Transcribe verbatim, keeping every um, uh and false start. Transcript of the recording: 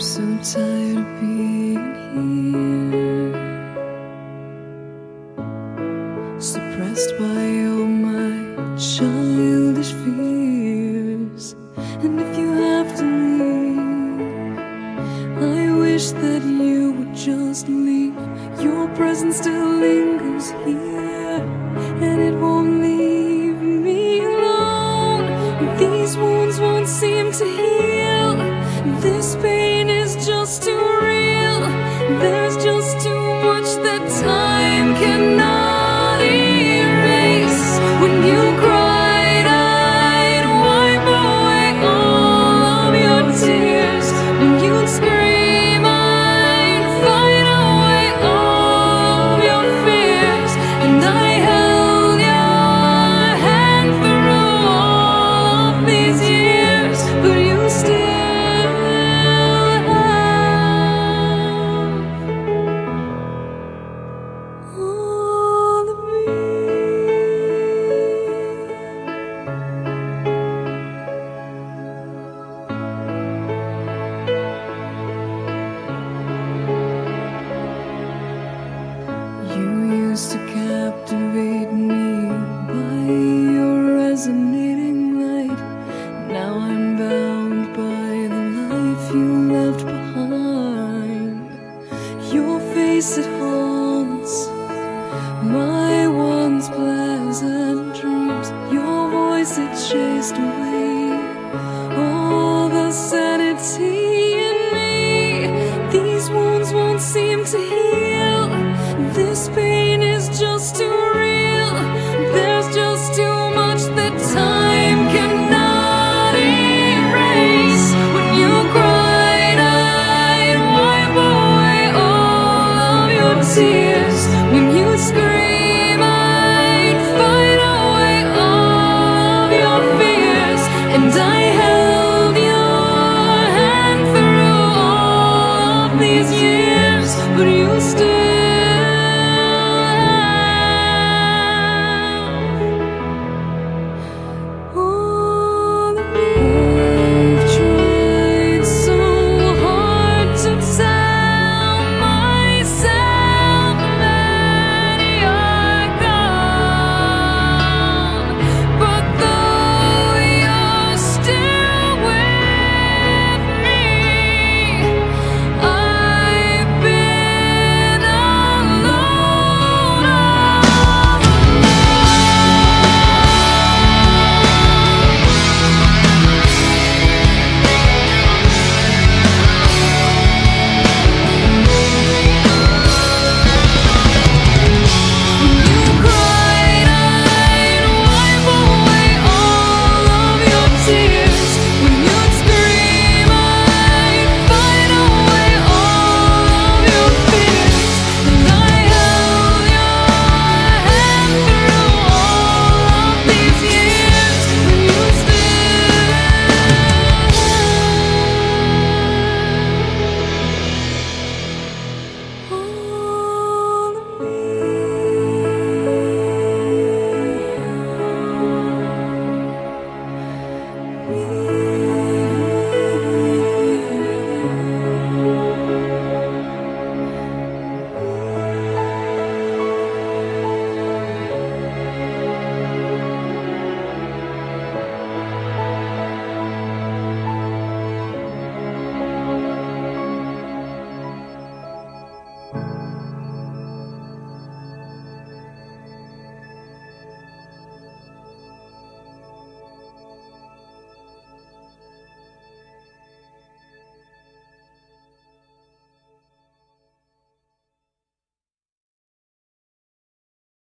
so tired of being here, suppressed by all my childish fears. And if you have to leave, I wish that you would just leave. Your presence still lingers here, and it won't leave me alone. These wounds won't seem to heal. This pain is just too real. There's just too much that time cannot erase. When you cried, I'd wipe away all of your tears. When you'd scream, I'd fight away all of your fears. And I held your hand through all of these years, but you still used to captivate me by your resonating light. Now I'm bound by the life you left behind. Your face, it haunts my once pleasant dreams. Your voice, it chased away all the sanity in me. These wounds won't seem to heal. This pain is just too